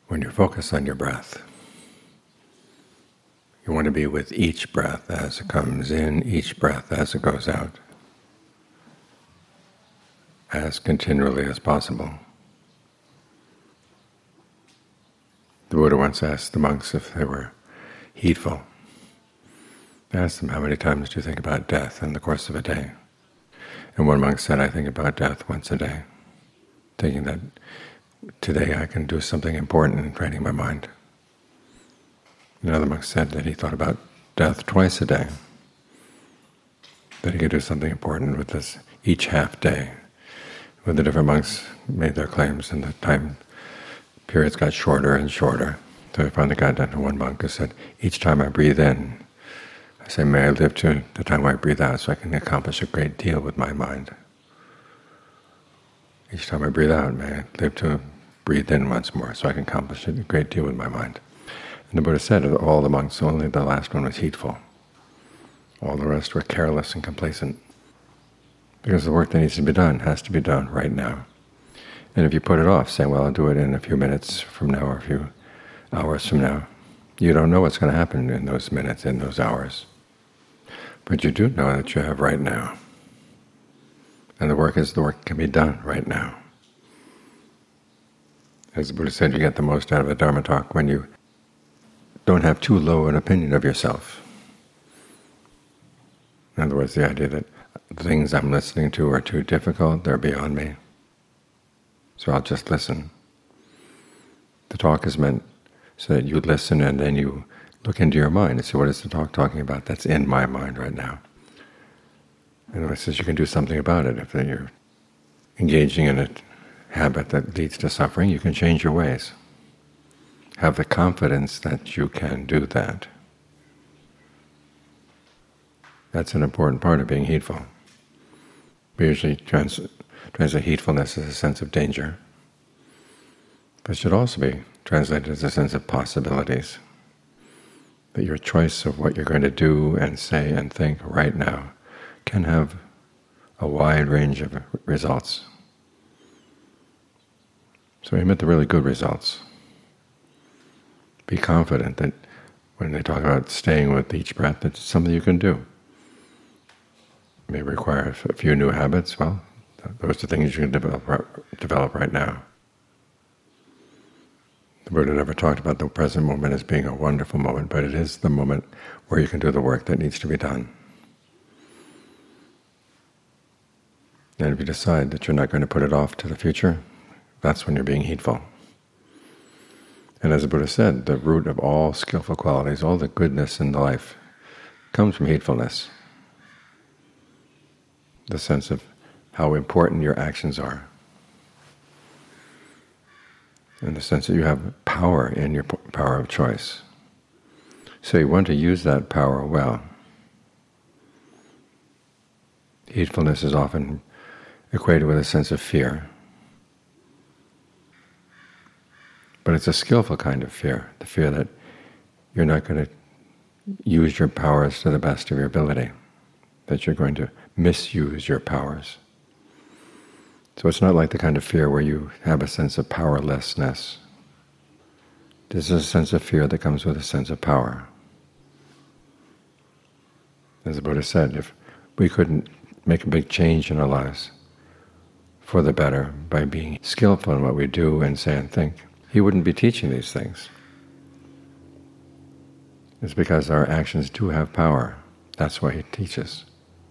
when you focus on your breath, you want to be with each breath as it comes in, each breath as it goes out, as continually as possible. The Buddha once asked the monks if they were heedful. He asked them, how many times do you think about death in the course of a day? And one monk said, I think about death once a day, thinking that today I can do something important in training my mind. Another monk said that he thought about death twice a day, that he could do something important with this each half day. When the different monks made their claims and the time periods got shorter and shorter, so I finally got down to one monk who said, each time I breathe in, I say, may I live to the time I breathe out so I can accomplish a great deal with my mind. Each time I breathe out, may I live to breathe in once more so I can accomplish a great deal with my mind. And the Buddha said of all the monks, only the last one was heedful. All the rest were careless and complacent, because the work that needs to be done has to be done right now. And if you put it off, saying, well, I'll do it in a few minutes from now or a few hours from now, you don't know what's going to happen in those minutes, in those hours. But you do know that you have right now. And the work can be done right now. As the Buddha said, you get the most out of a Dharma talk when you don't have too low an opinion of yourself. In other words, the idea that the things I'm listening to are too difficult, they're beyond me, so I'll just listen. The talk is meant so that you listen and then you look into your mind and say, what is the talk talking about that's in my mind right now? And it says you can do something about it. If you're engaging in a habit that leads to suffering, you can change your ways. Have the confidence that you can do that. That's an important part of being heedful. We usually translate heedfulness as a sense of danger, but it should also be translated as a sense of possibilities, that your choice of what you're going to do and say and think right now can have a wide range of results. So aim at the really good results. Be confident that when they talk about staying with each breath, it's something you can do. It may require a few new habits. Well, those are things you can develop right now. The Buddha never talked about the present moment as being a wonderful moment, but it is the moment where you can do the work that needs to be done. And if you decide that you're not going to put it off to the future, that's when you're being heedful. And as the Buddha said, the root of all skillful qualities, all the goodness in life, comes from heedfulness. The sense of how important your actions are, and the sense that you have power in your power of choice. So you want to use that power well. Heedfulness is often equated with a sense of fear, but it's a skillful kind of fear, the fear that you're not going to use your powers to the best of your ability, that you're going to misuse your powers. So it's not like the kind of fear where you have a sense of powerlessness. This is a sense of fear that comes with a sense of power. As the Buddha said, if we couldn't make a big change in our lives for the better by being skillful in what we do and say and think, he wouldn't be teaching these things. It's because our actions do have power. That's why he teaches.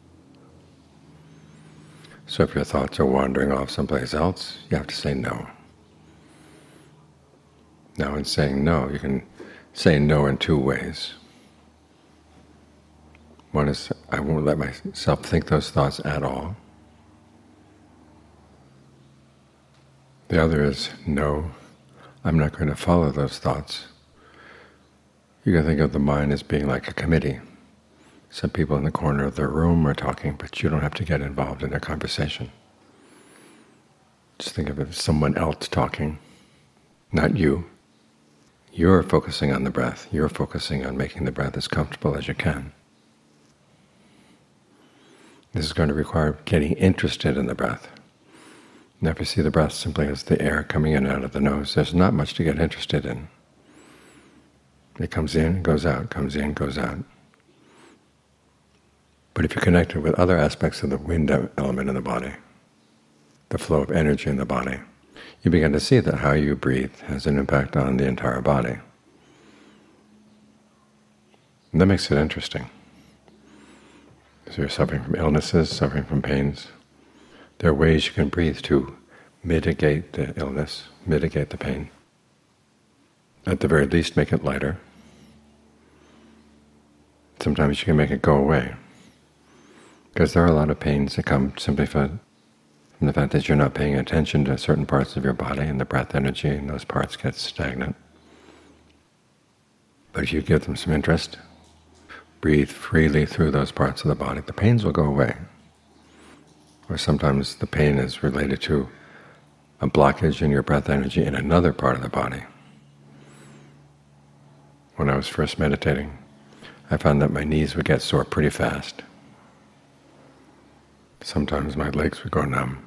So if your thoughts are wandering off someplace else, you have to say no. Now in saying no, you can say no in two ways. One is, I won't let myself think those thoughts at all. The other is, no, I'm not going to follow those thoughts. You can think of the mind as being like a committee. Some people in the corner of their room are talking, but you don't have to get involved in their conversation. Just think of it as someone else talking, not you. You're focusing on the breath. You're focusing on making the breath as comfortable as you can. This is going to require getting interested in the breath. And if you see the breath simply as the air coming in and out of the nose, there's not much to get interested in. It comes in, goes out, comes in, goes out. But if you connect it with other aspects of the wind element in the body, the flow of energy in the body, you begin to see that how you breathe has an impact on the entire body. And that makes it interesting. So you're suffering from illnesses, suffering from pains. There are ways you can breathe to mitigate the illness, mitigate the pain. At the very least, make it lighter. Sometimes you can make it go away. Because there are a lot of pains that come simply from the fact that you're not paying attention to certain parts of your body, and the breath energy in those parts gets stagnant. But if you give them some interest, breathe freely through those parts of the body, the pains will go away. Or sometimes the pain is related to a blockage in your breath energy in another part of the body. When I was first meditating, I found that my knees would get sore pretty fast. Sometimes my legs would go numb.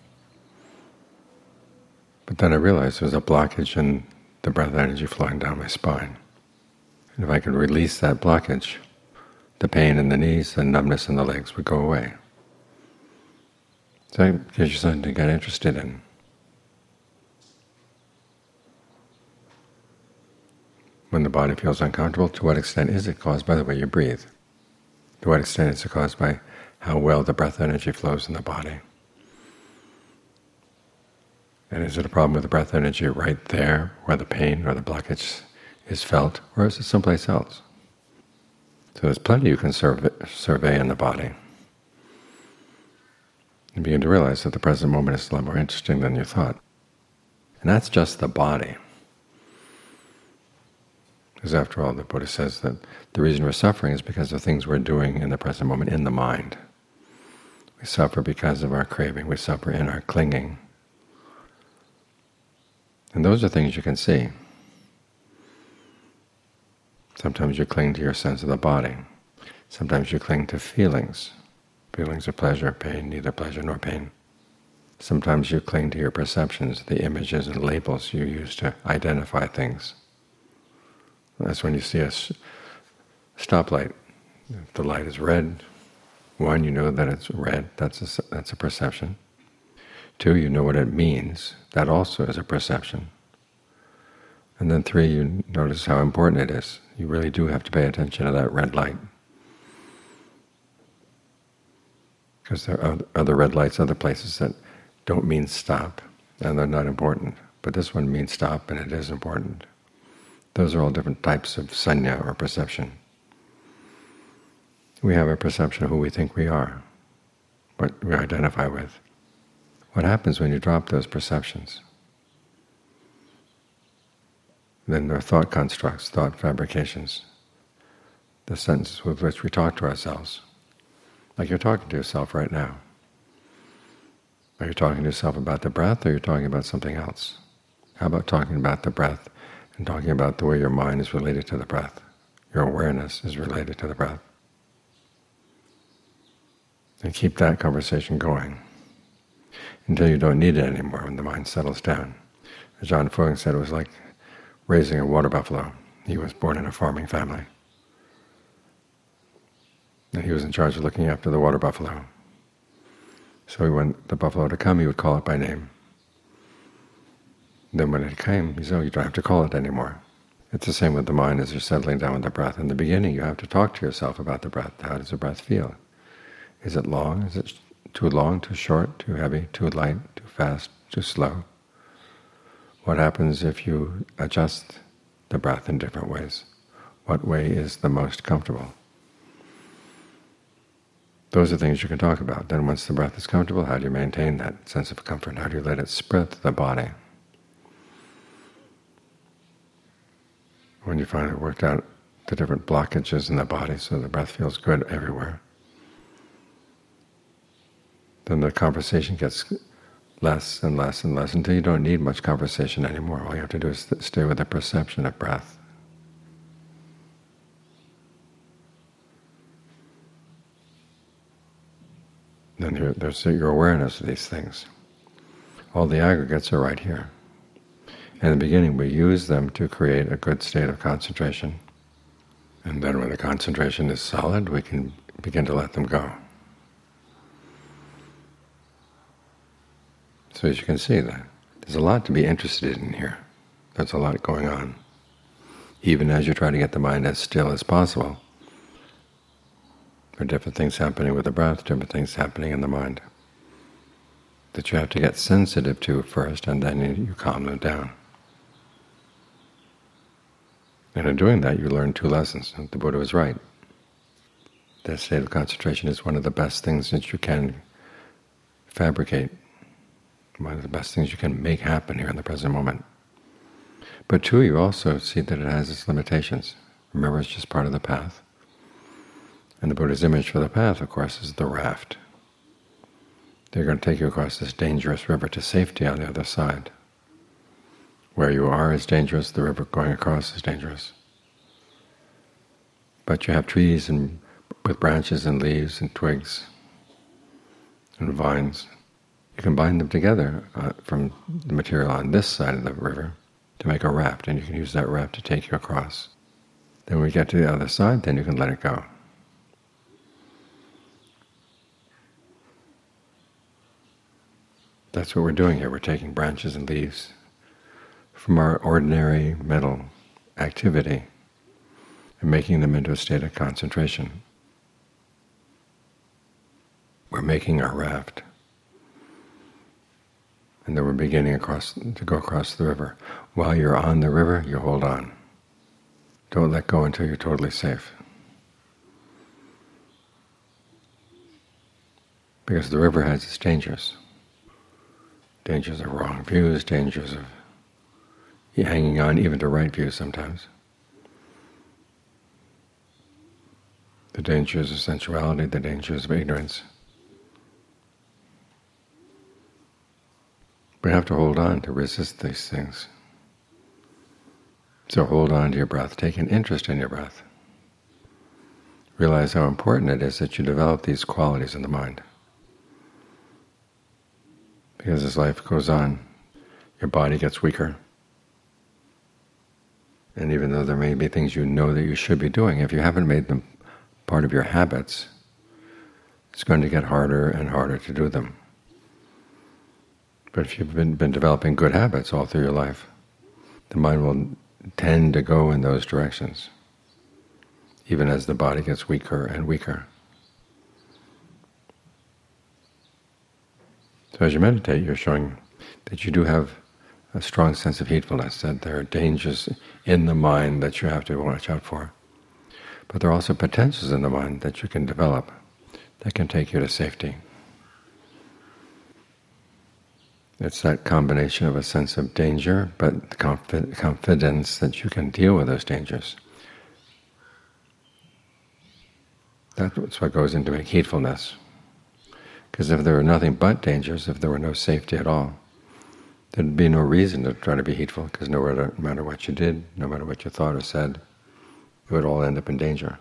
But then I realized there was a blockage in the breath energy flowing down my spine. And if I could release that blockage, the pain in the knees, the numbness in the legs would go away. So that gives you something to get interested in. When the body feels uncomfortable, to what extent is it caused by the way you breathe? To what extent is it caused by how well the breath energy flows in the body? And is it a problem with the breath energy right there where the pain or the blockage is felt, or is it someplace else? So there's plenty you can survey in the body. And begin to realize that the present moment is a lot more interesting than you thought. And that's just the body. Because after all, the Buddha says that the reason we're suffering is because of things we're doing in the present moment in the mind. We suffer because of our craving. We suffer in our clinging. And those are things you can see. Sometimes you cling to your sense of the body. Sometimes you cling to feelings. Feelings of pleasure, pain, neither pleasure nor pain. Sometimes you cling to your perceptions, the images and labels you use to identify things. That's when you see a stoplight. If the light is red, 1, you know that it's red. That's a perception. 2, you know what it means. That also is a perception. And then 3, you notice how important it is. You really do have to pay attention to that red light. Because there are other red lights, other places that don't mean stop, and they're not important. But this one means stop, and it is important. Those are all different types of sanya, or perception. We have a perception of who we think we are, what we identify with. What happens when you drop those perceptions? Then there are thought constructs, thought fabrications, the sentences with which we talk to ourselves. Like you're talking to yourself right now. Are you talking to yourself about the breath, or are you talking about something else? How about talking about the breath and talking about the way your mind is related to the breath? Your awareness is related to the breath. And keep that conversation going until you don't need it anymore when the mind settles down. As John Fogen said, it was like raising a water buffalo. He was born in a farming family. And he was in charge of looking after the water buffalo. So when the buffalo would come, he would call it by name. Then when it came, he said, "Oh, you don't have to call it anymore." It's the same with the mind as you're settling down with the breath. In the beginning, you have to talk to yourself about the breath. How does the breath feel? Is it long? Is it too long, too short, too heavy, too light, too fast, too slow? What happens if you adjust the breath in different ways? What way is the most comfortable? Those are things you can talk about. Then once the breath is comfortable, how do you maintain that sense of comfort? How do you let it spread to the body? When you finally worked out the different blockages in the body so the breath feels good everywhere, then the conversation gets less and less and less until you don't need much conversation anymore. All you have to do is stay with the perception of breath. Then there's your awareness of these things. All the aggregates are right here. In the beginning we use them to create a good state of concentration, and then when the concentration is solid we can begin to let them go. So as you can see, there's a lot to be interested in here. There's a lot going on. Even as you try to get the mind as still as possible, there are different things happening with the breath, different things happening in the mind that you have to get sensitive to first, and then you calm them down. And in doing that, you learn two lessons. The Buddha was right. That state of concentration is one of the best things that you can fabricate, one of the best things you can make happen here in the present moment. But two, you also see that it has its limitations. Remember, it's just part of the path. And the Buddha's image for the path, of course, is the raft. They're going to take you across this dangerous river to safety on the other side. Where you are is dangerous, the river going across is dangerous. But you have trees with branches and leaves and twigs and vines. You can bind them together from the material on this side of the river to make a raft, and you can use that raft to take you across. Then when we get to the other side, then you can let it go. That's what we're doing here. We're taking branches and leaves from our ordinary mental activity and making them into a state of concentration. We're making our raft. And then we're beginning to go across the river. While you're on the river, you hold on. Don't let go until you're totally safe. Because the river has its dangers. Dangers of wrong views, dangers of hanging on even to right views sometimes. The dangers of sensuality, the dangers of ignorance. We have to hold on to resist these things. So hold on to your breath. Take an interest in your breath. Realize how important it is that you develop these qualities in the mind. Because as life goes on, your body gets weaker. And even though there may be things you know that you should be doing, if you haven't made them part of your habits, it's going to get harder and harder to do them. But if you've been developing good habits all through your life, the mind will tend to go in those directions, even as the body gets weaker and weaker. So as you meditate, you're showing that you do have a strong sense of heedfulness, that there are dangers in the mind that you have to watch out for. But there are also potentials in the mind that you can develop that can take you to safety. It's that combination of a sense of danger, but confidence that you can deal with those dangers. That's what goes into heedfulness. Because if there were nothing but dangers, if there were no safety at all, there'd be no reason to try to be heedful, because no matter what you did, no matter what you thought or said, it would all end up in danger.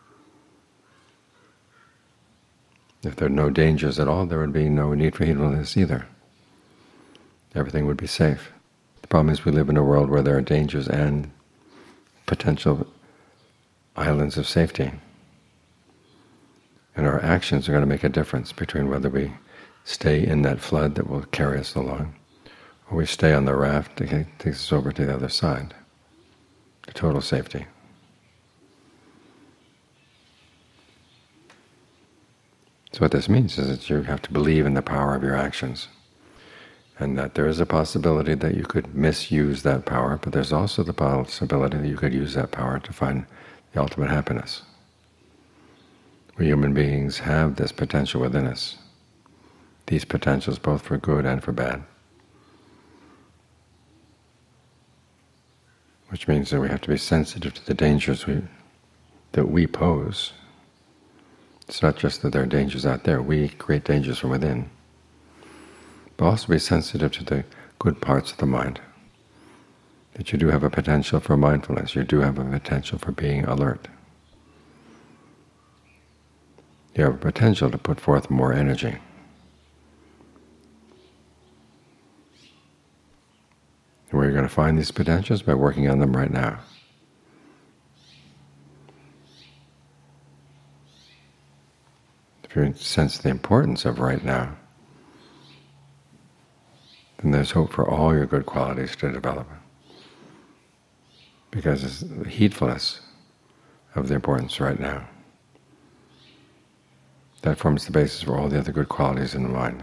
If there are no dangers at all, there would be no need for heedfulness either. Everything would be safe. The problem is we live in a world where there are dangers and potential islands of safety. And our actions are going to make a difference between whether we stay in that flood that will carry us along, or we stay on the raft that takes us over to the other side, to total safety. So what this means is that you have to believe in the power of your actions, and that there is a possibility that you could misuse that power, but there's also the possibility that you could use that power to find the ultimate happiness. We human beings have this potential within us, these potentials both for good and for bad, which means that we have to be sensitive to the dangers that we pose. It's not just that there are dangers out there, we create dangers from within. But also be sensitive to the good parts of the mind, that you do have a potential for mindfulness, you do have a potential for being alert. You have a potential to put forth more energy. you're going to find these potentials? By working on them right now. If you sense the importance of right now, then there's hope for all your good qualities to develop. Because it's the heedfulness of the importance right now that forms the basis for all the other good qualities in the mind.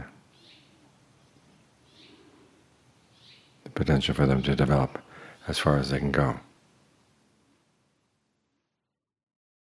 The potential for them to develop as far as they can go.